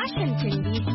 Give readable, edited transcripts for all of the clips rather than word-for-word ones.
Washington DC.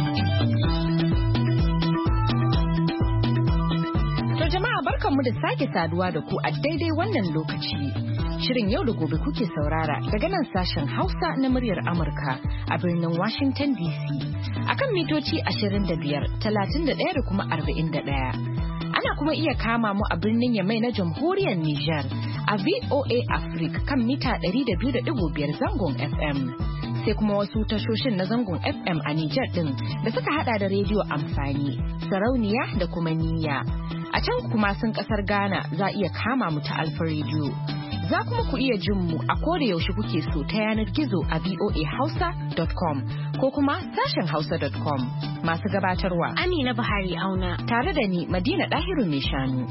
To jama'a barkanmu da sake saduwa da ku a daidai wannan lokaci. Shirin yau da gobe kuke saurara daga nan sashen Hausa na muryar Amurka a birnin Washington DC. Akan mitoci 25, 31 da kuma 41. Ana kuma iya kama mu a birnin Yamai na Jamhuriyar Nijar a VOA Africa kan mita 200.5 zangon FM. Sai kuma wasu tashoshin na zangon FM a Nijar din da suka hada da rediyo amfani, sarauniya da kuma niyya. A can kuma sun kasar Ghana za iya kama mu ta Alfa Radio. Za kuma ku iya jin mu a koda yaushe kuke so ta yanar gizo a voahausa.com ko kuma sashen hausa.com. Masu gabatarwa Amina Buhari Auna tare da ni Madina Dahiru mai shanu.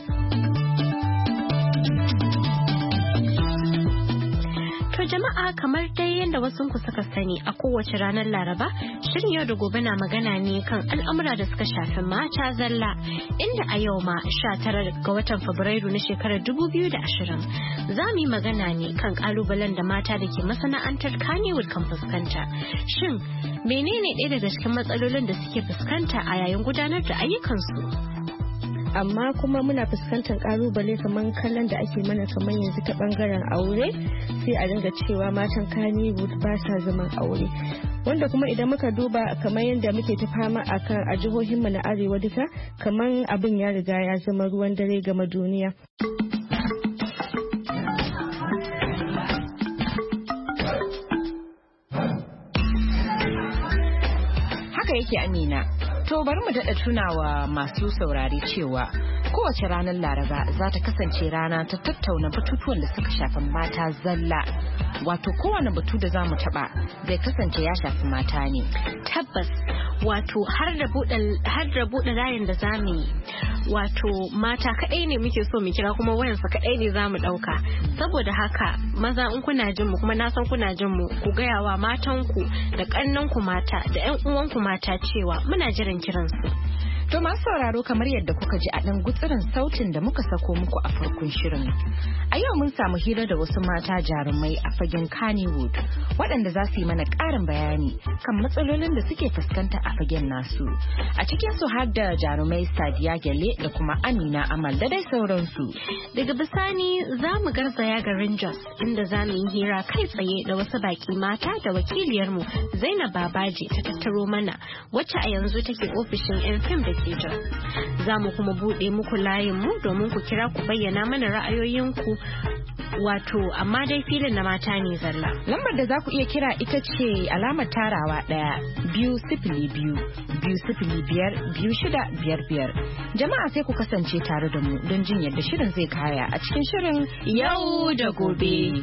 To jama'a kamar dai yadda wasu ku suka sani a kowace ranar Laraba, shirin yau da gobe na magana ne kan al'amura da suka shafi mata zalla, inda a yau ma 19 ga watan Fabrairu na shekarar 2020 za mu yi magana ne kan kalubalen da mata da ke masana'antar Kannywood kan fuskanta. Shin menene ɗaya daga cikin matsalolin da suke fuskanta a yayin gudanar da ayyukansu? Amma kuma muna fuskantar kalubale kamar kallon da ake mana kamar yanzu ta bangaren aure, sai a dinga cewa matan Kannywood ba sa zaman aure, wanda kuma idan muka duba kamar yadda muke ta fama a jihohinmu na arewa duka, kamar abin ya riga ya zama ruwan dare game duniya. Haka yake Amina. To bari mu daɗa tunawa masu saurare cewa kowace ranar Laraba za ta kasance rana ta tattauna batutuwan da suka shafi mata zalla. Wato kowane batu da za mu taɓa zai kasance ya shafi mata ne. Tabbas, wato har da buɗe layin da za mu yi. Wato mata kaɗai ne muke so mu kira kuma wayansa kaɗai ne za mu ɗauka. Saboda haka maza in kuna jin mu kuma na san kuna jin mu, ku gaya wa matanku da ƙannanku mata da 'yan uwanku mata cewa muna jiran kiransu. To masu sauraro kamar yadda kuka ji a ɗan gutsirin sautin da muka sako muku a farkon shirin. A yau mun samu hira da wasu mata jarumai a fagen Kannywood waɗanda za su yi mana ƙarin bayani kan matsalolin da suke fuskanta a fagen nasu. A cikin su har da jarumai Sadiya Gele da kuma Amina Amal da dai sauransu. Daga bisani za mu garzaya garin Jos inda za mu yi hira kai tsaye da wasu baƙi mata da wakiliyarmu Zainab Babaji ta tattaro mana, wacce a yanzu take ofishin 'yan fim da ke Jos. Za mu kuma buɗe muku layinmu domin ku kira ku bayyana mana ra'ayoyinku, wato amma dai filin na mata ne zalla. Lambar da za ku iya kira ita ce alamar tarawa 1-202-205-2655. Jama'a sai ku kasance tare da mu don jin yadda shirin zai kaya a cikin shirin Yau da Gobe.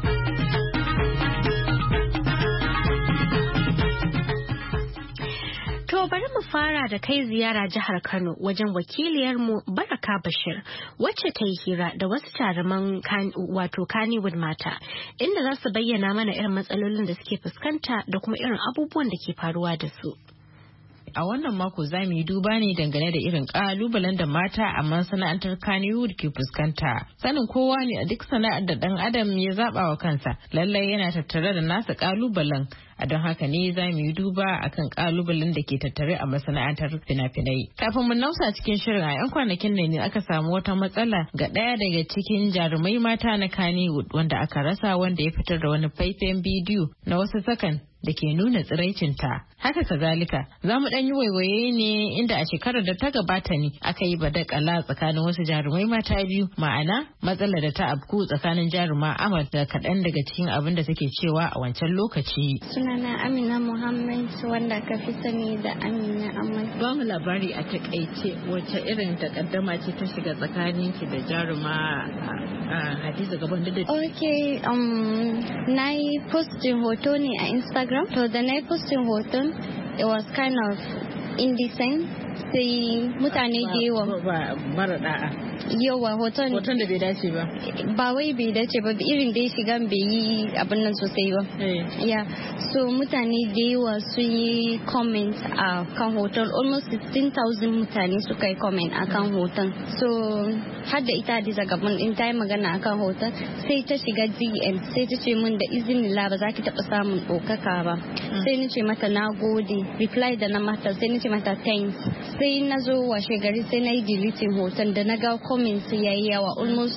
To bari mu fara da kai ziyara jihar Kano wajen wakiliyarmu Baraka Bashir, wacce ta yi hira da wasu jaruman wato Kannywood mata, inda za su bayyana mana irin matsalolin da suke fuskanta da kuma irin abubuwan da ke faruwa da su. A wannan mako za mu yi duba ne dangane da irin kalubalen da mata a masana'antar Kannywood ke fuskanta. Sanin kowa ne a duk sana'ar da dan adam ya zaba wa kansa, lallai yana tattare da nasa kalubalen. A don haka ne za mu yi duba akan kalubalen da ke tattare a masana'antar fina-finai. Kafin mu nausa cikin shirin, a 'yan kwanakin ne aka samu wata matsala ga ɗaya daga cikin jarumai mata na Kannywood wanda aka rasa, wanda ya fitar da wani faifayen bidiyo na wasu sakan da ke nuna tsiraicinta. Haka kazalika za mu ɗan yi waiwaye ne inda a shekarar da ta gabata ne aka yi badakala tsakanin wasu jarumai mata biyu, ma'ana matsalar da ta afku tsakanin jaruma Amal da kaɗan daga cikin abin da take cewa a wancan lokaci. Sunana Amina Muhammad wanda ka fi sani da Amina Amal. Ba mu labari a takaice wacce irin takaddama ce ta shiga tsakaninki da jaruma Hadiza Gabon da Okay, na yi postin hoto ne a Instagram. To da na yi postin hoton, it was kind of indecent. Sai mutane da yawa. Mara da'a. yawa hoton da bai dace ba. Ba wai bai dace ba, irin dai shigan bai yi abin nan sosai ba. Ya, so mutane da yawa sun yi comment a kan hoton, almost 16,000 mutane suka yi comment a kan hoton. So har da ita Hadiza Gabon in ta yi magana a kan hoton, sai ta shiga DM sai ta ce min da izinin ba za ki taɓa samun ɗaukaka ba. Sai ni ce mata na gode, reply da na mata sai ni ce mata thanks. Sai na zo washe gari sai na yi deleting hoton da na ga comments ya yi yawa, almost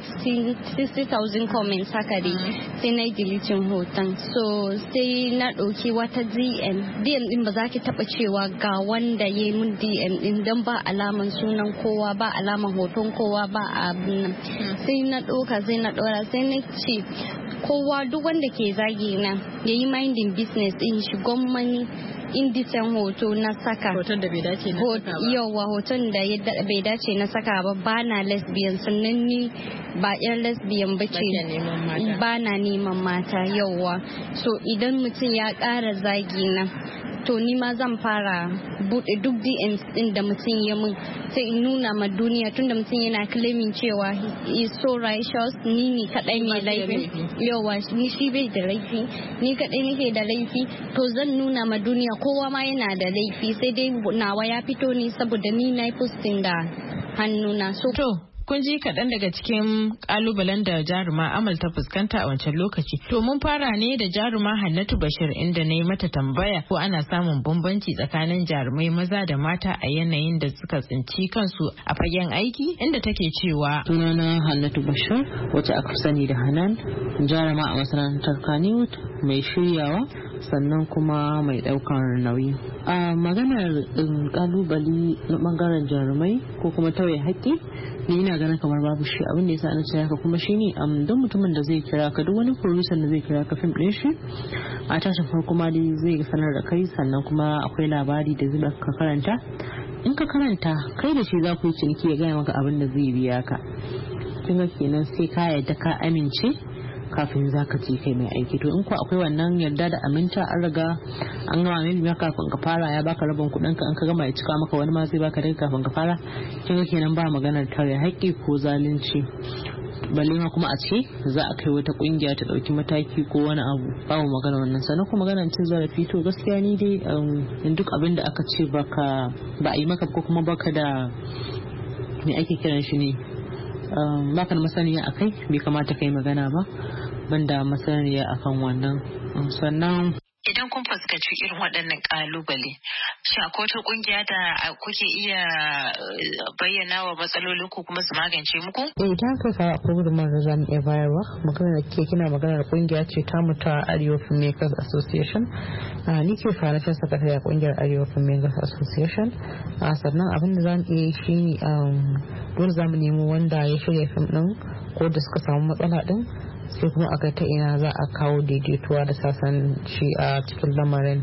60,000 comments haka dai. Sai na yi deleting hoton. So sai na ɗauki wata DM din ba za ki taɓa cewa ga wanda ya yi mun DM din don ba alaman sunan kowa, ba alaman hoton kowa, ba abin nan. Sai na ɗauka sai na ɗora sai na ce kowa duk wanda ke zagi na ya yi minding business din shi, gwamnati indecent hoto na saka, hoton da bai dace na saka ba. Yawa hoton da bai dace na saka ba na lesbian, sannan ni ba yan lesbian bace, ba na neman mata. Yawa, so idan mutum ya ƙara zagi na to ni ma zan fara bude duk DMs din da mutum ya mun, sai in nuna ma duniya tunda mutum yana claiming cewa he is so righteous, ni kadai ne laifi. Yawa, ni shi bai da laifi, ni kadai nake da laifi, to zan nuna ma duniya kowa ma yana da laifi, sai dai nawa ya fito ne saboda ni na posting da hannuna. So kun ji kaɗan daga cikin ƙalubalen da jaruma Amal ta fuskanta a wancan lokaci. To mun fara ne da jaruma Hannatu Bashir inda na yi mata tambaya ko ana samun bambanci tsakanin jarumai maza da mata a yanayin da suka tsinci kansu a fagen aiki, inda take cewa sunana Hannatu Bashir wacce aka sani da Hanan, jaruma a masana'antar Kannywood, mai shiryawa sannan kuma mai ɗaukar nauyi. A maganar ƙalubale na ɓangaren jarumai ko kuma tauye haƙƙi, ni ina ganin kamar babu shi. Abin da yasa na ce haka kuma shine don mutumin da zai kira ka, duk wani producer da zai kira ka fim din shi, a tashin farko ma dai zai sanar da kai, sannan kuma akwai labari da zai ka karanta. In ka karanta kai da shi za ku yi ciniki ya gaya maka abin da zai biya ka. Kin ga kenan sai ka yarda ka amince kafin za ka je kai mai aiki. To in ku akwai wannan yarda da aminta, an riga an gama mai biya kafin ka fara, ya baka rabin kuɗin ka, an ka gama ya cika maka wani ma zai baka daga kafin ka fara. Kin ga kenan ba maganar tare haƙƙi ko zalunci. Balle ma kuma a ce za a kai wata kungiya ta dauki mataki ko wani abu, babu magana wannan. Sannan kuma maganar cin zarafi, to gaskiya ni dai duk abin da aka ce ba a yi maka ko kuma baka da me ake kiran shi ne, baka da masaniya akai, bai kamata kai magana ba banda masaniya akan wannan. Sannan idan kun fuskanci irin waɗannan ƙalubale, shin akwai wata ƙungiya da kuke iya bayyana wa matsalolin ku kuma su magance muku? Idan ka sa akwai gudunmawar da za mu iya bayarwa, magana da kina maganar ƙungiya ce ta mu ta Arewa Filmmakers Association. Ni ke financial secretary a ƙungiyar Arewa Filmmakers Association. Sannan abin da za mu iya shi ne dole za mu nemo wanda ya shirya fim ɗin ko da suka samu matsala ɗin, sai kuma aka ta ina za a kawo daidaituwa da sasan shi a cikin lamarin.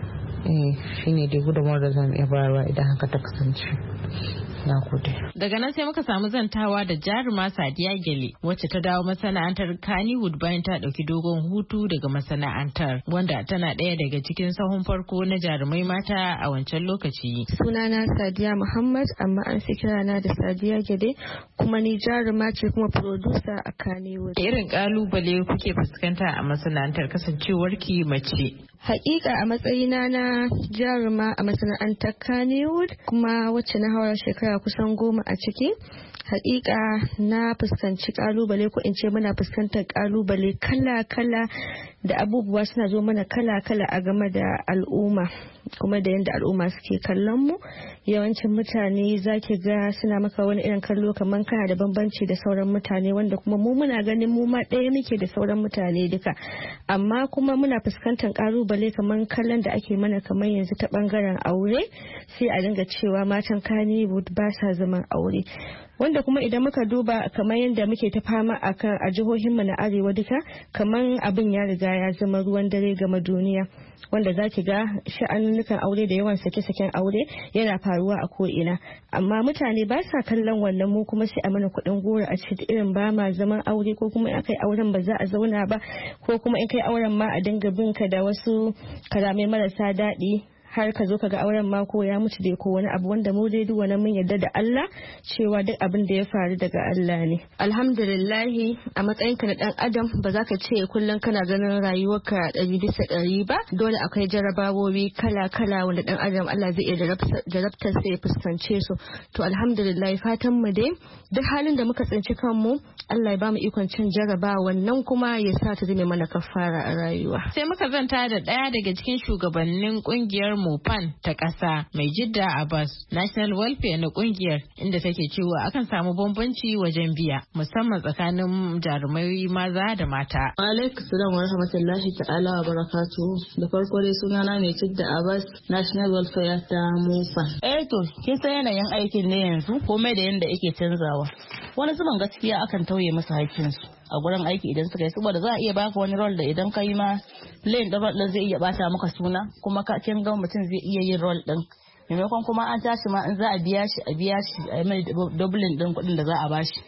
Shi ne dai gudunmawar da zamu iya bayarwa idan haka ta kasance. Na gode. Daga nan sai muka samu zantawa da jaruma Sadiya Gele, wacce ta dawo masana'antar Kannywood bayan ta ɗauki dogon hutu daga masana'antar, wanda tana ɗaya daga cikin sahun farko na jarumai mata a wancan lokaci. Sunana Sadiya Muhammad, amma an fi kirana da Sadiya Gele, kuma ni jaruma ce kuma producer a Kannywood. Irin ƙalubale kuke fuskanta a masana'antar kasancewarki mace? Hakika a matsayina na jaruma a masana'antar Kannywood, kuma wacce na haura shekara kusan 10 a ciki, hakika na fuskanci kalubale, ko in ce muna fuskantar kalubale kala-kala da abubuwa suna zo mana kala-kala a game da al'umma, kuma da yadda al'umma suke kallon mu. Yawancin mutane zaki ga suna maka wani irin kallo kamar kana da bambanci da sauran mutane, wanda kuma mu muna ganin mu ma ɗaya muke da sauran mutane duka, amma kuma muna fuskantar kalubale kamar kallon da ake mana kamar yanzu ta bangaren aure, sai a dinga cewa matan Kannywood ba sa zaman aure, wanda kuma idan muka duba kamar yadda muke ta fama a jihohinmu na arewa duka, kamar abin ya riga ya zama ruwan dare game duniya, wanda za ki ga sha'anunukan aure da yawan sake-saken aure yana faruwa a ko'ina, amma mutane ba sa kallon wannan, mu kuma sai a mana kuɗin goro a cikin irin ba ma zaman aure, ko kuma in kai auren ba za a zauna ba, ko kuma in kai auren ma a dinga binka da wasu kalamai marasa daɗi har ka zo ka ga auren ma ko ya mutu dai ko wani abu, wanda mu dai duk wani mun yarda da Allah cewa duk abin da ya faru daga Allah ne. Alhamdulillahi, a matsayinka na dan adam ba za ka ce kullum kana ganin rayuwarka 100% ba, dole akwai jarabawowi kala-kala wanda dan adam Allah zai iya jarabtar sai ya fuskance su. To alhamdulillah, fatan mu dai duk halin da muka tsinci kanmu Allah ya bamu ikon cin jarabawa, wannan kuma ya sa ta zame mana kafara a rayuwa. Sai muka zanta da ɗaya daga cikin shugabannin kungiyar Mopan ta ƙasa, mai Jidda Abbas, National Welfare na kungiyar, inda take cewa akan samu bambanci wajen biya musamman tsakanin jarumai maza da mata. Alaikum salam wa rahmatullahi ta'ala wa barakatuhu. Da farko dai sunana mai Jidda Abbas, National Welfare ta Mopan. To kin san yanayin aikin ne yanzu komai da yanda yake canzawa. Wani zuban gaskiya akan tauye musu haƙƙinsu a gurin aiki idan suka yi, saboda za a iya baka wani role da idan ka yi ma lane da role zai iya bata maka suna, kuma kin ga mutum zai iya yin role din maimakon kuma an tashi ma in za a biya shi a mai doubling din kuɗin da za a bashi,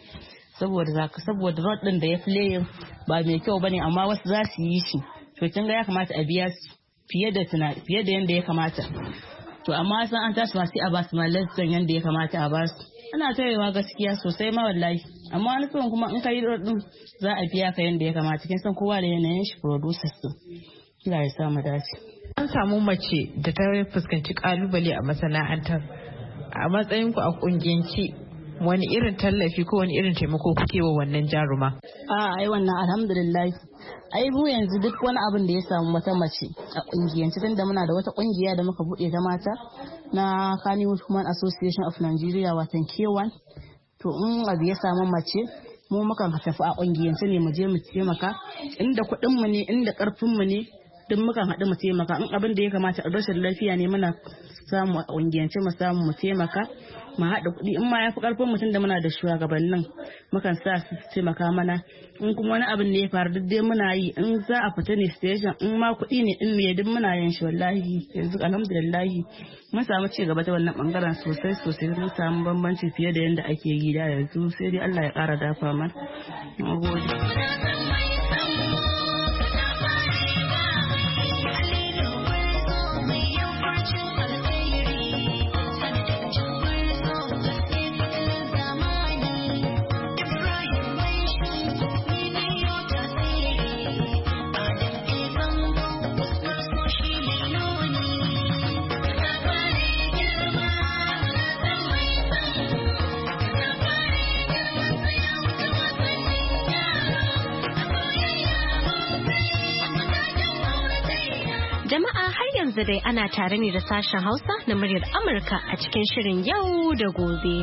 saboda role din da ya play ba mai kyau bane, amma wasu za su yi shi, to kin ga ya kamata a biya fiye da yanda ya kamata. To amma san an tashi ma sai a basu ma less yanda ya kamata a basu. Ana tayewa gaskiya sosai ma wallahi, amma wani tsohon kuma in ka yi din za a biya ka yadda ya kamata. Kin san kowa da yanayin shi producers din. Allah ya sa mu dace. An samu mace da ta fuskanci kalubale a masana'antar. A matsayin ku a kungiyanci, wani irin tallafi ko wani irin taimako kuke wa wannan jaruma? Ai wannan alhamdulillah. Ai mu yanzu duk wani abin da ya samu wata mace a kungiyance, tunda muna da wata kungiya da muka bude ta mata na Kannywood Women Association of Nigeria, watan K1. To in abu ya samu mace, mu mukan tafi a kungiyance ne mu je mu taimaka, inda kuɗin mu ne, inda karfin mu ne, duk mukan haɗu mu taimaka. In abin da ya kamata a rashin lafiya ne, muna samu a kungiyance mu samu mu taimaka, mu haɗa kuɗi. In ma ya fi karfin mutum da muna da shugabannin, mukan sa su taimaka mana. In kuma wani abin ne ya faru duk dai muna yi. In za a fita ne station, in ma kuɗi ne in me duk muna yin shi wallahi. Yanzu alhamdulillah mun samu ci gaba ta wannan bangaren sosai, mun samu bambanci fiye da yanda ake yi da yanzu, sai dai Allah ya ƙara dafa mana. Nagode. Jama'a har yanzu dai ana tare ne da sashen Hausa na muryar Amurka a cikin shirin yau da gobe.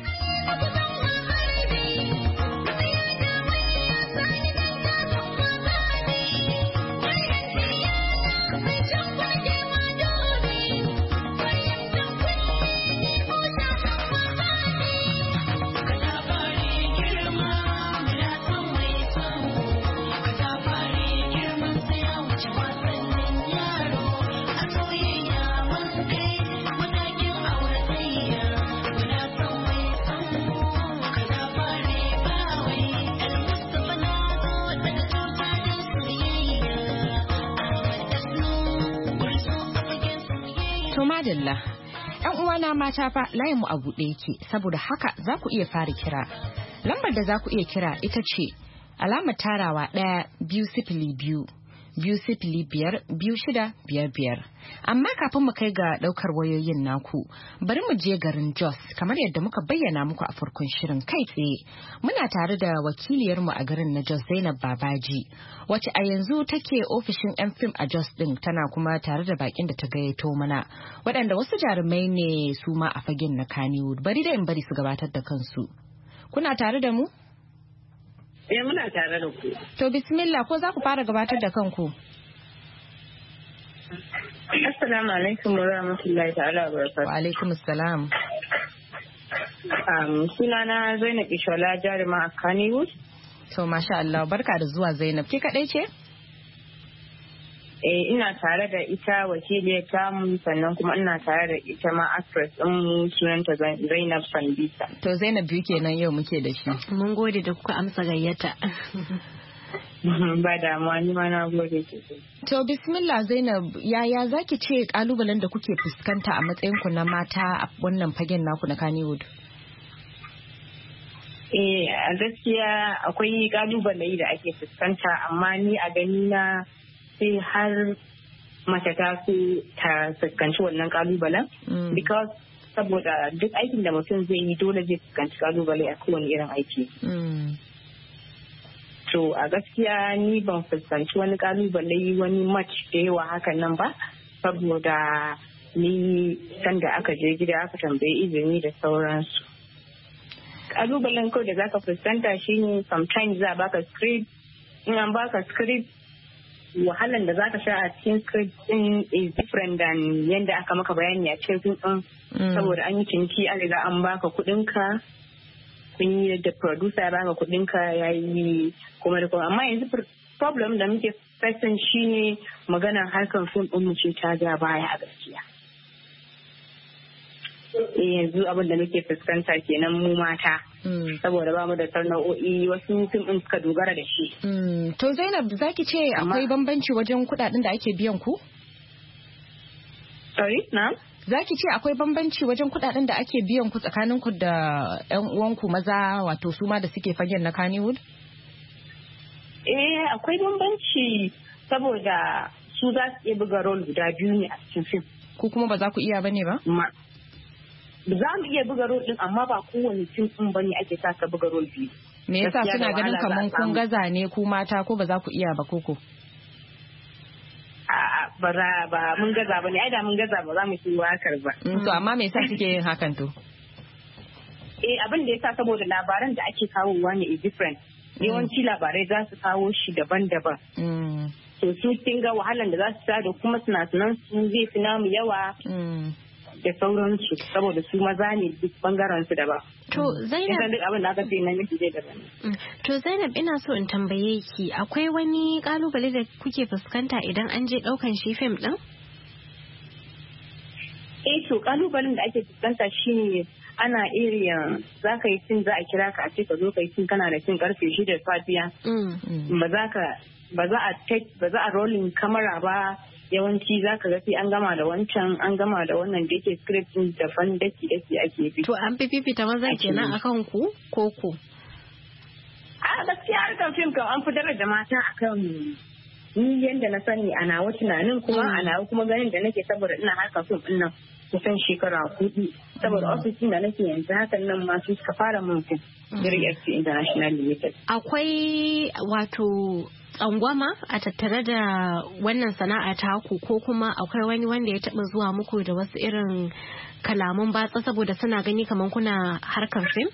Madalla. ‘Yan uwana mata fa layin mu a buɗe yake, saboda haka za ku iya fara kira. Lambar da za ku iya kira ita ce alamar tarawa 1-2-0-2 2-0-5-2-6-5-5. Amma kafin mu kai ga ɗaukar wayoyin naku, bari mu je garin Jos kamar yadda muka bayyana muku a farkon shirin kai tsaye. Muna tare da wakiliyarmu a garin na Jos, Zainab Babaji, wacce a yanzu take ofishin 'yan fim a Jos ɗin, tana kuma tare da bakin da ta gayyato mana, waɗanda wasu jarumai ne su ma a fagen na Kannywood. Bari da in bari su gabatar da kansu. Kuna tare da mu? Muna tare da ku. To bismillah, ko za ku fara gabatar da kanku? Assalamu alaikum wa rahmatullahi ta'ala wa barakatuh. Wa alaikum assalam. Sunana Zainab Ishola, jaruma a Kannywood. To masha Allah, barka da zuwa Zainab. Ke kadai ce? Ina tare da ita wakiliyar tamu, sannan kuma ina tare da ita ma actress ɗin sunanta Zainab Sandisa. To Zainab biyu kenan yau muke da shi. Mun gode da kuka amsa gayyata. Ba damuwa, ni ma na gode sosai. To bismillah Zainab, yaya zaki ce kalubalen da kuke fuskanta a matsayin ku na mata a wannan fagen naku na Kannywood? A gaskiya akwai kalubale da ake fuskanta, amma ni a gani na sai har mace ta fuskanci wannan kalubalen. Because saboda duk aikin da mutum zai yi dole zai fuskanci kalubale a kowane irin aiki. To a gaskiya ni ban fuskanci wani kalubale wani match da yawa hakan nan ba, saboda ni sanda aka je gida aka tambayi izini da sauransu. Kalubalen kawai da zaka fuskanta shine sometimes za baka script, in an baka script wahalan da zaka sha a cikin script din is different than yanda aka maka bayani a cikin din, saboda an yi ciniki an riga an baka kuɗin ka, kun yi da producer ya baka kuɗin ka yayi kuma da kuma. Amma yanzu problem da muke facing shine maganar harkar film din mu ce ta ja baya a gaskiya. Yanzu abin da muke fuskanta kenan mu mata, saboda ba mu da sana'o'i wasu fim din suka dogara da shi. To Zainab, zaki ce akwai bambanci wajen kuɗaɗen da ake biyan ku? Sorry, na? Zaki ce akwai bambanci wajen kuɗaɗen da ake biyan ku tsakanin ku da ƴan uwanku maza, wato su ma da suke fagen na Kannywood? Akwai bambanci saboda su za su iya buga role guda biyu ne a cikin fim. Ku kuma ba za ku iya bane ba? Za mu iya buga role din, amma ba kowane fim din bane ake sa ka buga role biyu. Me yasa suna ganin kaman kun gaza ne ku mata, ko ba za ku iya ba koko? Ba mun gaza ba ne, ai da mun gaza ba za mu yi wakar ba. To amma me yasa suke yin hakan to? Abin da yasa saboda labaran da ake kawowa ne is different. Yawanci labarai za su kawo shi daban-daban. To su kin ga wahalan da za su sa da kuma sinasunan su zai fi namu yawa da sauransu, saboda su maza ne duk bangaren su daban. To Zainab, duk abin da aka ce nan miki zai daban. To Zainab, ina so in tambaye ki, akwai wani kalubale da kuke fuskanta idan an je daukan shi fim din? To kalubalen da ake fuskanta shine ana area za ka yi cin, za a kira ka a ce ka zo ka yi cin, kana da cin karfe 6 da safiya. Ba za a rolling kamera ba, yawanci za ka ga sai an gama da wancan, an gama da wannan da yake script din daban daki ake bi. To an fifita maza kenan akan ku ko ku? A gaskiya harkar fim kan an fitar da mata akan ni yanda na sani a nawa tunanin, kuma a nawa kuma ganin da nake, saboda ina harkar fim din nan kusan shekara 4, saboda ofisin da nake yanzu hakan nan ma su suka fara mun fim FC International Limited. Akwai wato tsangwama a tattare da wannan sana'a ta ku, ko kuma akwai wani wanda ya taba zuwa muku da wasu irin kalaman batsa saboda suna gani kamar kuna harkar fim?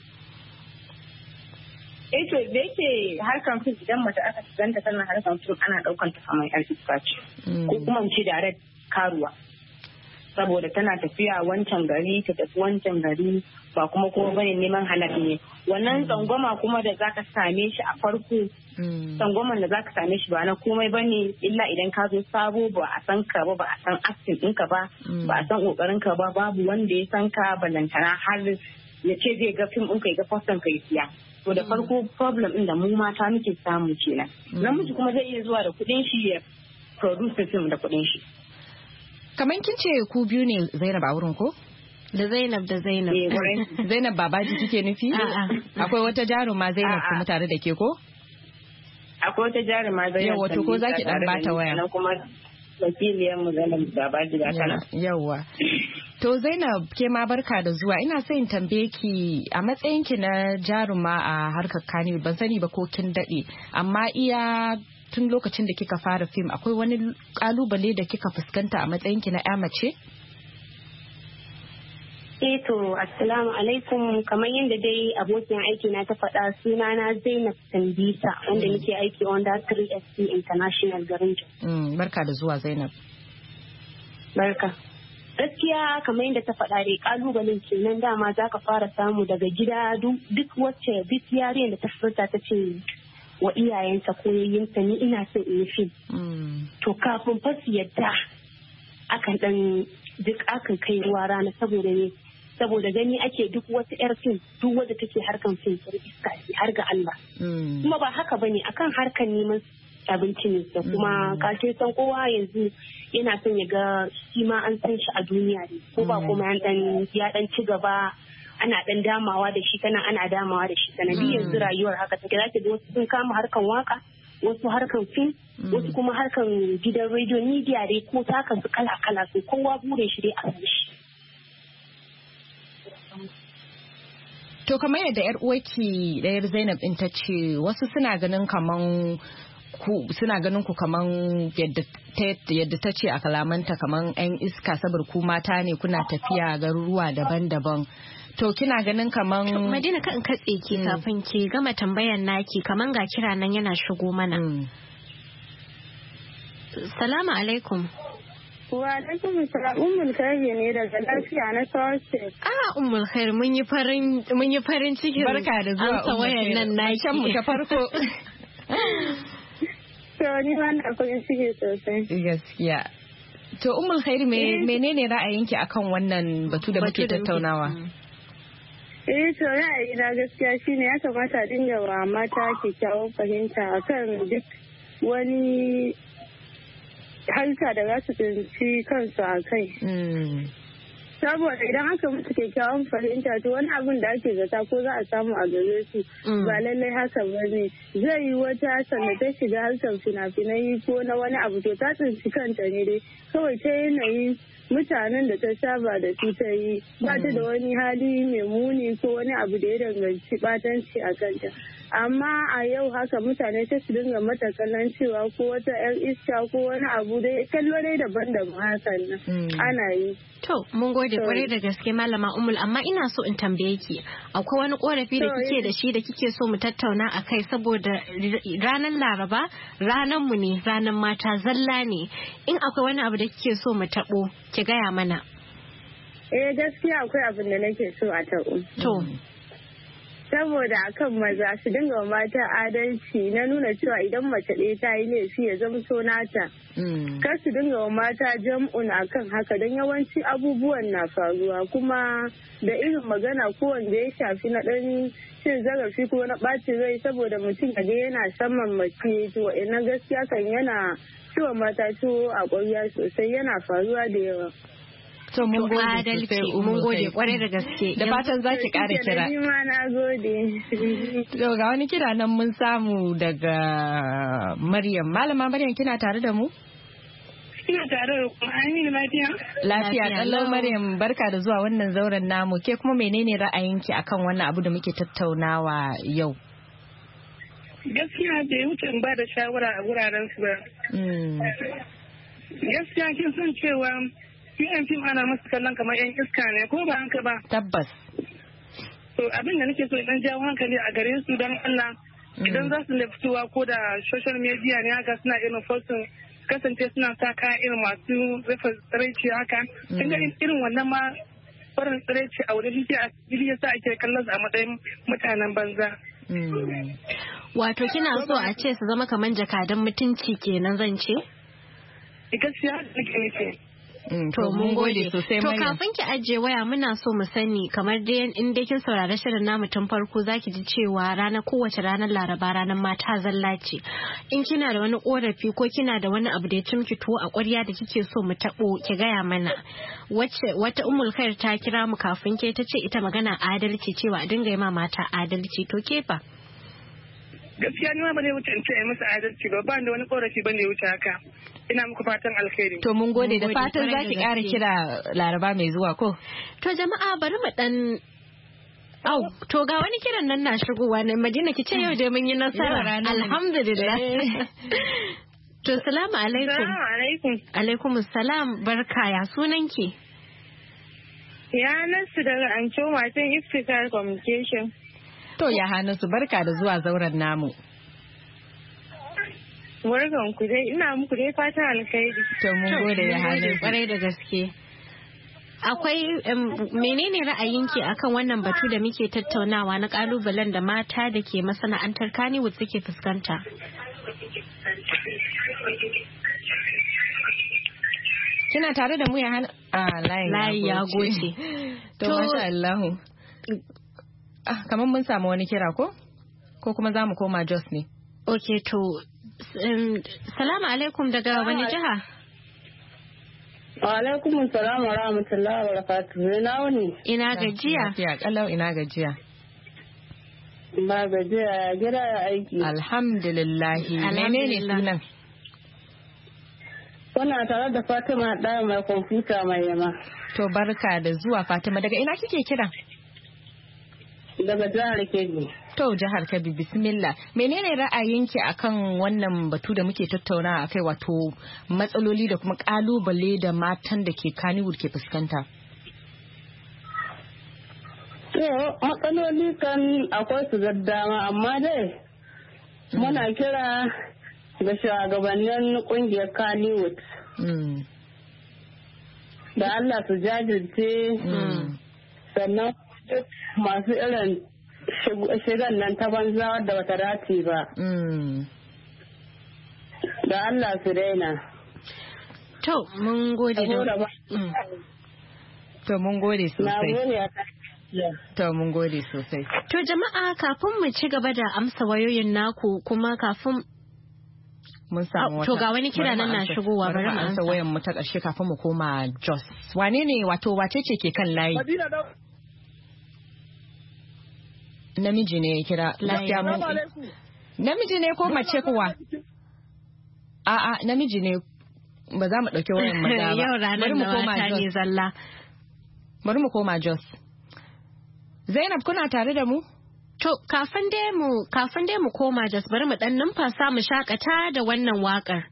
To da yake harkar fim idan mace aka ganta tana harkar fim ana daukan ta kamar yar iska ce, ko kuma ce da karuwa, saboda tana tafiya wancan gari ta tafi wancan gari, ba kuma bane neman halak ne. Wannan tsangwama kuma da zaka same shi a farko, tsangwaman da zaka same shi ba na komai bane illa idan ka zo sabo, ba a san ka ba a san acting ɗinka ba a san kokarin ka ba, babu wanda ya san ka balantana har ya ce zai ga fim ɗinka ya ga postan ka ya siya. To da farko problem ɗin da mu mata muke samu kenan. Namiji kuma zai iya zuwa da kuɗin shi ya produce film da kuɗin shi. Kamar kin ce ku biyu ne Zainab a wurin ko? Da Zainab. Zainab Babaji kike nufi? Akwai wata jaruma Zainab kuma tare da ke ko? Akwai wata jaruma Zainab. Yawa, to ko zaki dan bata waya? Sannan kuma wakiliyar mu Zainab Babaji da kana. Yawa. To Zainab, ke ma barka da zuwa. Ina so in tambaye ki, a matsayin ki na jaruma a harkar Kannywood, ban sani ba ko kin dade, amma iya tun lokacin da kika fara fim akwai wani kalubale da kika fuskanta a matsayin ki na ƴa mace? To assalamu alaikum, kamar yadda dai abokin aiki na ta faɗa, sunana Zainab Sambisa wanda nake aiki under 3SC International garin Jos. Barka da zuwa Zainab. Barka. Gaskiya kamar yadda ta faɗa dai kalubalen kenan dama za ka fara samu daga gida, duk wacce duk yariyar da ta furta ta ce wa iyayenta ko yayyinta ni ina son in yi fim. To kafin fa su yadda akan dan duk akan kai ruwa rana, saboda gani ake duk wata yar fim, duk wadda take harkan fim sai iska ce har ga Allah. Kuma ba haka bane, akan harkan neman abinci ne da kuma kashe san kowa yanzu yana son ya ga shi ma an san shi a duniya ne ko ba kuma ya dan ci gaba ana dan damawa da shi kana ana damawa da shi sanadi yanzu rayuwar haka take zaki ga wasu sun kama harkan waka wasu harkan fim wasu kuma harkan gidan radio media dai ko takan su kala kala so kowa bude shi dai a san shi. To kamar yadda yar uwarki ɗayar Zainab din ta ce wasu suna ganin kaman ku kaman yadda ta ce a kalamanta kaman 'yan iska saboda ku mata ne kuna tafiya garuruwa daban-daban. To kina ganin kaman Madina kan katse ki kafin ki gama tambayan naki kaman ga kira nan yana shigo mana. Salamu alaikum. Wa alaikum salam. Ummul Khair ne daga lafiya na Sauce. Ummul Khair mun yi farin ciki. Barka da zuwa amsa wayan nan naki. Mu ta farko. To ni ma na farin ciki sosai. Gaskiya. To Ummul Khair menene ra'ayinki akan wannan batu da muke tattaunawa? To ra'ayi na gaskiya shine ya kamata a dinga wa mata kyakkyawan fahimta akan duk wani harka da za su tsinci kansu a kai. Saboda idan aka musu kyakkyawan fahimta to wani abin da ake zata ko za a samu a gare su ba lallai haka ba ne. Zai yi wata sanda ta shiga harkar fina-finai ko na wani abu to ta tsinci kanta ne dai kawai ta yanayin mutanen da ta saba da su ta yi ba ta da wani hali mai muni ko wani abu da ya danganci batanci a kanta. Amma a yau haka mutane ta su dinga mata kallon cewa ko wata 'yar iska ko wani abu dai kallo dai daban-daban hakan nan ana yi. To mun gode kwarai da gaske malama Ummul amma ina so in tambaye ki akwai wani korafi da kike da shi da kike so mu tattauna a kai saboda ranar Laraba ranar mu ne ranar mata zalla ne in akwai wani abu da kike so mu tabo ki gaya mana. Gaskiya akwai abin da nake so a tabo. To saboda akan maza su dinga mata adalci na nuna cewa idan mace ɗaya ta yi laifi ya zama so nata. Kar su dinga wa mata jam'un akan haka don yawanci abubuwan na faruwa kuma da irin magana ko wanda ya shafi na ɗan cin zarafi ko na ɓacin rai saboda mutum ga yana saman mace to ina gaskiya kan yana ciwon mata ciwo a ƙwarya sosai yana faruwa da yawa. To mun gode adalci mun gode kwarai da gaske. Da fatan za ki ƙara kira. Na gode. To ga wani kira nan mun samu daga Maryam. Malama Maryam kina tare da mu? Ina tare da ku. Aminu lafiya? Lafiya kallon Maryam barka da zuwa wannan zauren namu. Ke kuma menene ra'ayinki akan wannan abu da muke tattaunawa yau? Gaskiya bai wuce in ba da shawara a wuraren su ba. Gaskiya kin san cewa yan fim ana masu kallon kamar yan iska ne ko ba hanka ba. Tabbas. To abin da nake so idan jawo hankali a gare su don Allah idan za su fitowa ko da social media ne haka suna irin posting kasance suna sa kaya irin masu rufe tsiraici haka. Kin ga irin wannan ma barin tsiraici a wani jiki yasa ake kallon su a matsayin mutanen banza. Wato kina so a ce su zama kamar jakadan mutunci kenan zan ce? Gaskiya nake nufi. To mun gode sosai. To kafin ki ajiye waya muna so mu sani kamar dai in dai kin saurari shirin namu tun farko zaki ji cewa kowace ranar Laraba ranar mata zalla ce. In kina da wani korafi ko kina da wani abu da ya cimki tuwo a ƙwarya da kike so mu tabo ki gaya mana. Wata Ummul Khair ta kira mu kafin ke ta ce ita magana adalci cewa a dinga yi ma mata adalci to ke fa. Gaskiya ni ma ba zai wuce in ce musu adalci ba da wani korafi ba ne wuce haka. Ina muku fatan alkhairi. To mun gode da fatan za ki ƙara kira Laraba mai zuwa ko? To jama'a bari mu dan to ga wani kiran nan na shigowa ne Madina ki ce yau dai mun yi nasara. Alhamdulillah. To salamu alaikum. Salamu alaikum. Alaikum salam barka ya sunan ki? Ya nasu daga Ancho Matan Iftikar Communication. To ya Hanasu barka da zuwa zauren namu. Barkan ku dai ina muku dai fatan alkhairi. To mun gode ya Hanasu kwarai da gaske. Akwai menene ra'ayinki akan wannan batu da muke tattaunawa na kalubalen da mata da ke masana'antar Kannywood suke fuskanta? Kina tare da mu ya hana layi ya goce. To masha Allah. Kamar mun samu wani kira ko? Ko kuma za mu koma Jos ne? Okay to salamu alaikum daga wani jiha? Wa alaikum salam wa rahmatullahi wa barakatuhu. Ina wuni? Ina gajiya. Lafiya kalau, ina gajiya. Ba gajiya, gida ya aiki. Alhamdulillah. Menene sunan? Kuna tare da Fatima ɗaya mai kwamfuta mai yama. To barka da zuwa Fatima, daga ina kike kira? Daga jihar Kebbi. To jihar Kebbi, bismillah. Menene ra'ayinki akan wannan batu da muke tattauna akai, wato matsaloli da kuma kalubale da matan da ke Kannywood ke fuskanta? To matsaloli kan akwai su da dama, amma dai muna kira ga shugabannin kungiyar Kannywood. Da Allah su jajirce, sannan masu irin shigan nan ta banza wadda bata dace ba. Da Allah su daina. To, mun gode da To, mun gode sosai. To, mun gode sosai. To, jama'a kafin mu ci gaba da amsa wayoyin naku kuma kafin mun samu wata. To ga wani kira nan na shigowa, bari mu amsa wayan mu ta ƙarshe kafin mu koma Jos. Wane ne wato wace ce ke kan layi? Namiji ne ya kira. Namiji ne ko mace kuwa? A'a, namiji ne. Ba za mu ɗauki wayan maza ba. Yau ranar da mata ne zalla. Bari mu koma Jos. Zainab, kuna tare da mu? To, kafin dai mu koma Jos, bari mu dan numfasa mu shakata da wannan wakar.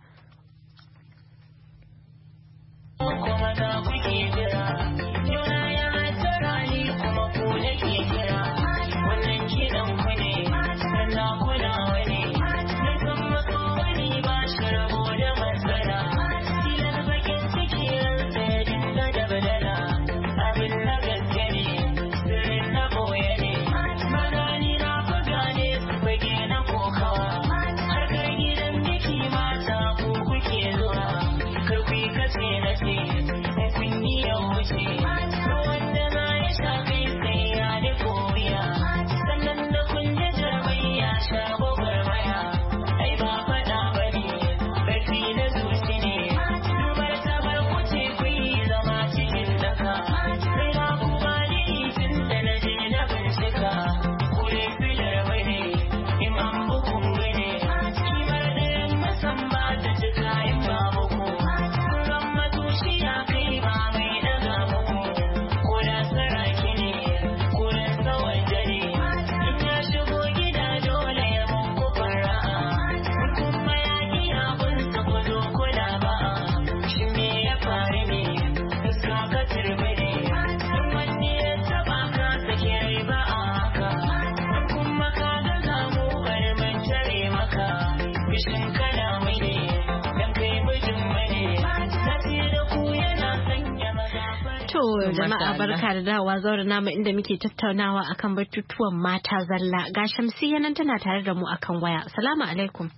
Jama'a barka da dawowa zaure namu inda muke tattaunawa akan batutuwan mata zalla. Ga Shamsiyya nan tana tare da mu akan waya. Assalamu alaikum.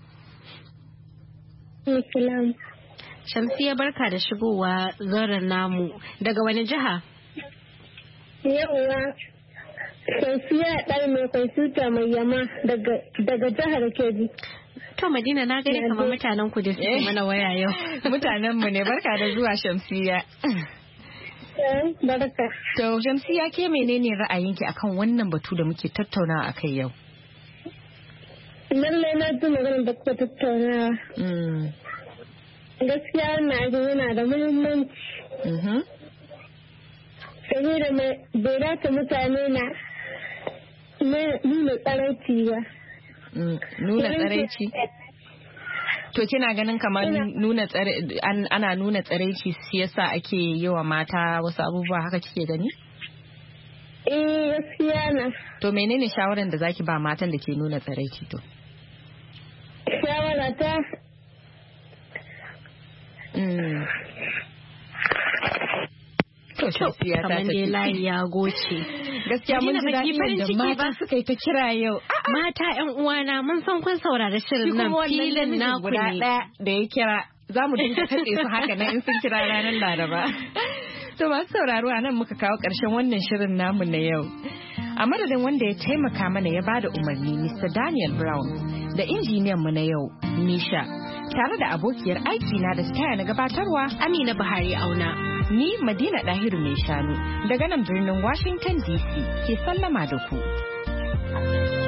Assalam. Shamsiyya barka da shigowa zauren namu. Daga wani jiha? Yawwa. Shamsiyya ɗan mai kwamfuta mai yama daga jihar Kebbi. To Madina na gani kamar mutanen ku da suke mana waya yau. Mutanen mu ne, barka da zuwa Shamsiyya. Barka. To Shamsiyya, ke menene ra'ayinki akan wannan batu da muke tattaunawa akai yau? Lallai na ji maganar da kuka tattaunawa. Gaskiya wannan abin yana da muhimmanci. Saboda bai dace mutane na nuna tsaraici ba. Nuna tsaraici? To kina ganin kamar ana nuna tsaraici shi yasa ake yi wa mata wasu abubuwa, haka kike gani? Gaskiya na. To menene shawaran da zaki ba matan da ke nuna tsaraici to? Shawara ta Shamsiyya ta tafi. Layi ya goce. Gaskiya mun ji daɗi da mata suka yi ta kira yau. Mata ƴan uwana mun san kun saurari shirin nan filin naku ne. Guda ɗaya da ya kira za mu dinga katse su haka nan in sun kira ranar Laraba. To masu sauraro a nan muka kawo ƙarshen wannan shirin namu na yau. A madadin wanda ya taimaka mana ya bada umarni Mr. Daniel Brown da injiniyan mu na yau Nisha tare da abokiyar aiki na da taya na gabatarwa Amina Buhari Auna. Ni Madina Dahiru mai shanu daga nan birnin Washington DC ke sallama da ku.